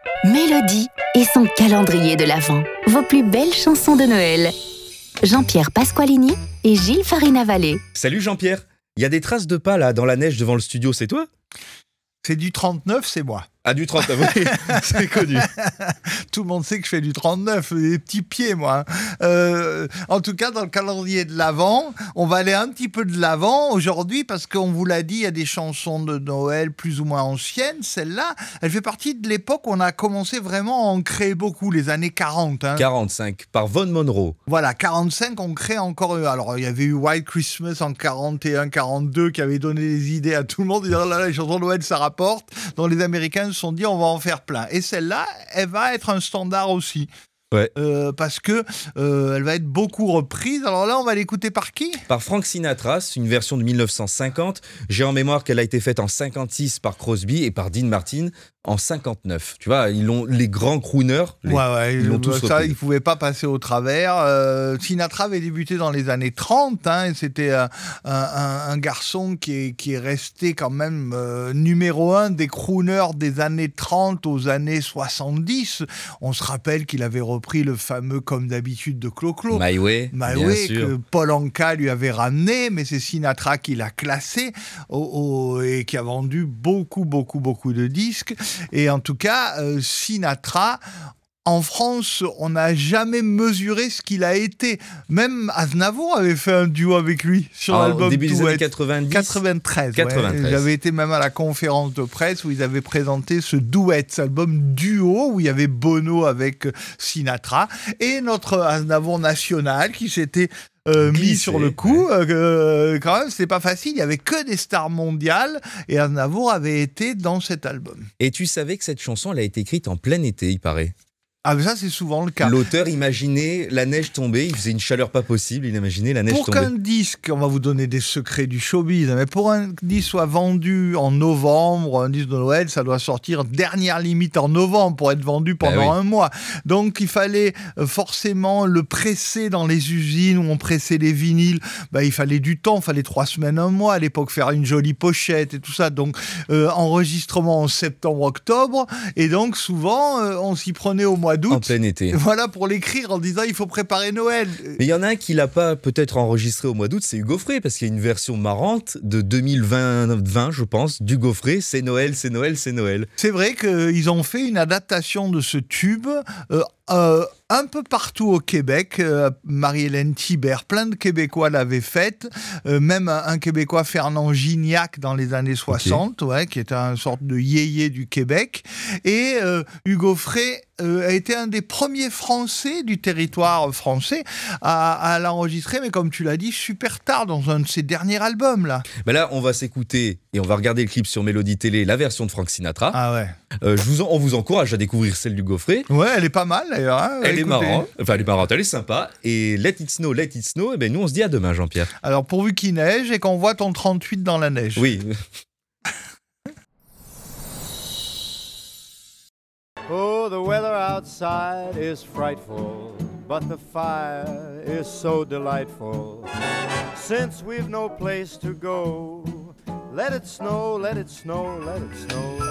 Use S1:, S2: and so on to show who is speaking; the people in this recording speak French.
S1: Mélodie et son calendrier de l'Avent. Vos plus belles chansons de Noël. Jean-Pierre Pasqualini et Gilles Farina-Vallée.
S2: Salut Jean-Pierre, il y a des traces de pas là dans la neige devant le studio, c'est toi?
S3: C'est du 39, c'est moi.
S2: Ah, du 39, oui, c'est connu.
S3: Tout le monde sait que je fais du 39, des petits pieds, moi. En tout cas, dans le calendrier de l'Avent, on va aller un petit peu de l'Avent aujourd'hui parce qu'on vous l'a dit, il y a des chansons de Noël plus ou moins anciennes. Celle-là, elle fait partie de l'époque où on a commencé vraiment à en créer beaucoup, les années 40.
S2: 45, par Von Monroe.
S3: Voilà, 45, on crée encore... Alors, il y avait eu White Christmas en 41, 42 qui avait donné des idées à tout le monde. Ils disaient, oh là là, les chansons de Noël, ça rapporte. Donc, les Américains se sont dit, on va en faire plein. Et celle-là, elle va être un standard aussi.
S2: Ouais.
S3: Parce que elle va être beaucoup reprise. Alors là, on va l'écouter par qui ?
S2: Par Frank Sinatra, c'est une version de 1950. J'ai en mémoire qu'elle a été faite en 56 par Crosby et par Dean Martin en 59. Tu vois, les grands crooners, ils l'ont tous
S3: ça,
S2: repris.
S3: ils ne pouvaient pas passer au travers. Sinatra avait débuté dans les années 30. Et c'était un garçon qui est resté quand même numéro 1 des crooners des années 30 aux années 70. On se rappelle qu'il avait repris le fameux Comme d'habitude de Clo-Clo.
S2: My Way, bien sûr.
S3: Que Paul Anka lui avait ramené, mais c'est Sinatra qui l'a classé et qui a vendu beaucoup de disques. Et en tout cas, Sinatra... En France, on n'a jamais mesuré ce qu'il a été. Même Aznavour avait fait un duo avec lui sur l'album
S2: Au début des
S3: Duet.
S2: années 90
S3: 93.
S2: 93.
S3: J'avais été même à la conférence de presse où ils avaient présenté ce Duet, cet album duo où il y avait Bono avec Sinatra et notre Aznavour national qui s'était mis sur le coup. Quand même, c'était pas facile. Il y avait que des stars mondiales et Aznavour avait été dans cet album.
S2: Et tu savais que cette chanson, elle a été écrite en plein été, il paraît.
S3: Ah, mais ça, c'est souvent le cas.
S2: L'auteur imaginait la neige tomber, il faisait une chaleur pas possible, il imaginait la neige
S3: Pour
S2: tomber.
S3: qu'un disque, on va vous donner des secrets du showbiz, mais pour un disque soit vendu en novembre, un disque de Noël, ça doit sortir dernière limite en novembre pour être vendu pendant un mois. Donc il fallait forcément le presser dans les usines où on pressait les vinyles. Il fallait du temps, il fallait 3 semaines, un mois à l'époque, faire une jolie pochette et tout ça. Donc enregistrement en septembre-octobre, et donc souvent on s'y prenait au mois d'août.
S2: En plein été.
S3: Voilà, pour l'écrire en disant il faut préparer Noël.
S2: Mais il y en a un qui l'a pas peut-être enregistré au mois d'août, c'est Hugo Frey, parce qu'il y a une version marrante de 2020, je pense, d'Hugo Frey, c'est Noël, c'est Noël, c'est Noël.
S3: C'est vrai qu'ils ont fait une adaptation de ce tube un peu partout au Québec. Marie-Hélène Thibert, plein de Québécois l'avaient faite. Même un Québécois, Fernand Gignac, dans les années 60, qui était une sorte de yéyé du Québec. Et Hugo Frey a été un des premiers Français du territoire français à l'enregistrer, mais comme tu l'as dit, super tard, dans un de ses derniers albums.
S2: Là, on va s'écouter et on va regarder le clip sur Mélodie Télé, la version de Frank Sinatra.
S3: Ah ouais.
S2: On vous encourage à découvrir celle d'Hugo Frey.
S3: Ouais, elle est pas mal d'ailleurs.
S2: Elle est marrante, elle est sympa. Et Let It Snow, nous on se dit à demain, Jean-Pierre.
S3: Alors pourvu qu'il neige et qu'on voit ton 38 dans la neige.
S2: Oui.
S4: Oh, the weather outside is frightful, but the fire is so delightful. Since we've no place to go, let it snow, let it snow, let it snow.